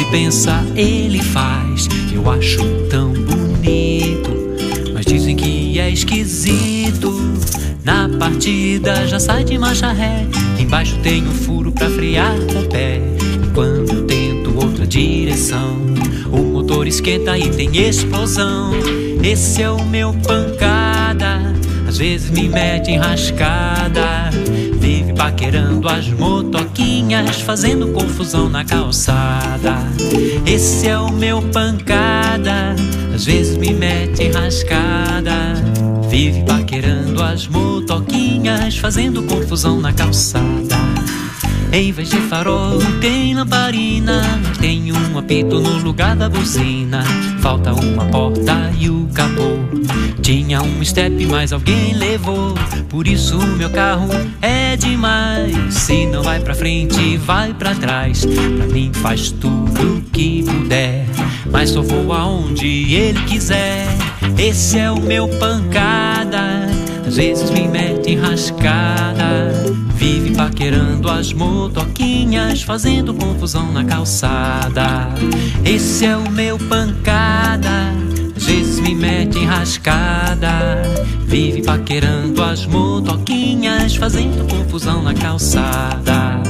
pensa, ele faz. Eu acho tão bonito, mas dizem que é esquisito. Na partida já sai de marcha ré, embaixo tem um furo pra frear o pé. E quando eu tento outra direção, o motor esquenta e tem explosão. Esse é o meu pancada, às vezes me mete enrascada. Vive paquerando as motoquinhas, fazendo confusão na calçada. Esse é o meu pancada, às vezes me mete enrascada. Vive paquerando as motoquinhas, fazendo confusão na calçada. Em vez de farol tem lamparina, tem um apito no lugar da buzina. Falta uma porta e o capô. Tinha um step, mas alguém levou. Por isso o meu carro é demais. Se não vai pra frente, vai pra trás. Pra mim faz tudo o que puder, mas só vou aonde ele quiser. Esse é o meu pancada, às vezes me mete enrascada. Vive paquerando as motoquinhas, fazendo confusão na calçada. Esse é o meu pancada, às vezes me mete enrascada. Vive paquerando as motoquinhas, fazendo confusão na calçada.